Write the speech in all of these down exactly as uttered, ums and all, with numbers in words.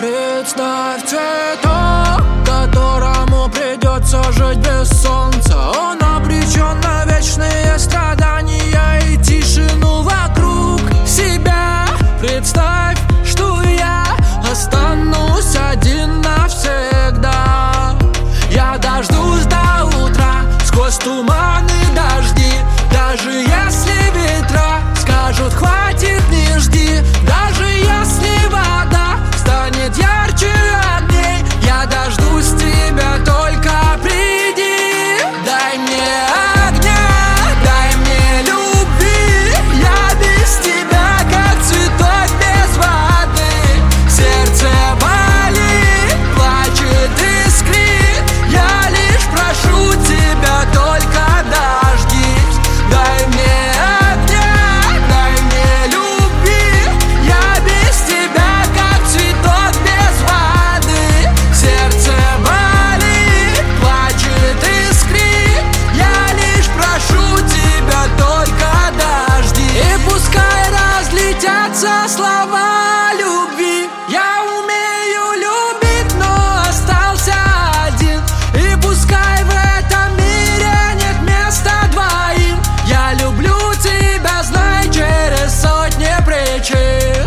Представь цветок, которому придется жить без солнца. Он обречен на вечные страдания и тишину вокруг себя. Представь, что я останусь один навсегда. Я дождусь до утра сквозь туман и дожди. Даже если ветра скажут хватит, не жди. Даже если вода станет ярче огней, я дождусь тебя, только приди. Дай мне огня, дай мне любви. Я без тебя как цветок без воды. Сердце болит, плачет, искрит. Я лишь прошу тебя, только дождись. Дай мне огня, дай мне любви. Я без тебя как цветок без воды. Сердце болит, плачет, искрит. Я лишь прошу тебя, только дождись. И пускай разлетятся слова любви. Я умею любить, но остался один. И пускай в этом мире нет места двоим. Я люблю тебя, знай, через сотни причин.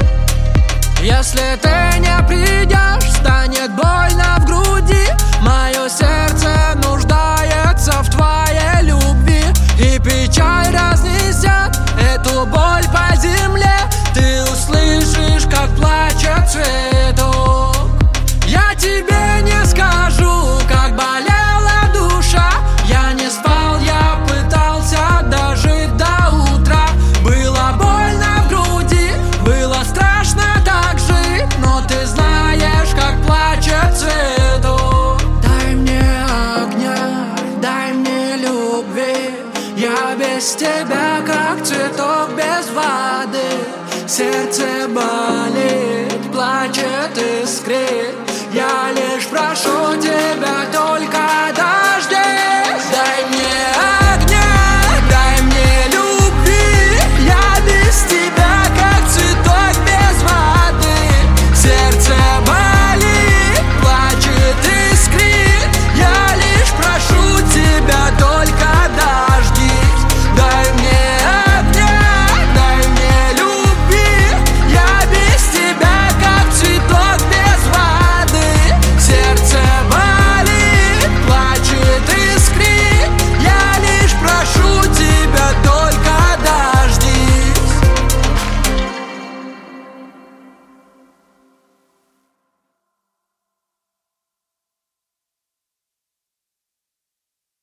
Если ты не придешь, станет больно в груди. Мое сердце нуждается в твоей любви. И печаль разнесет эту боль по земле. Ты услышишь, как плачет цветок. Я тебе не скажу, как болела душа. Я не спал, я пытался дожить до утра. Было больно в груди, было страшно так жить. Но ты знаешь, как плачет цветок. Дай мне огня, дай мне любви. Я без тебя как цветок без воды. Сердце болит, плачет, искрит. Я лишь прошу тебя, только дай.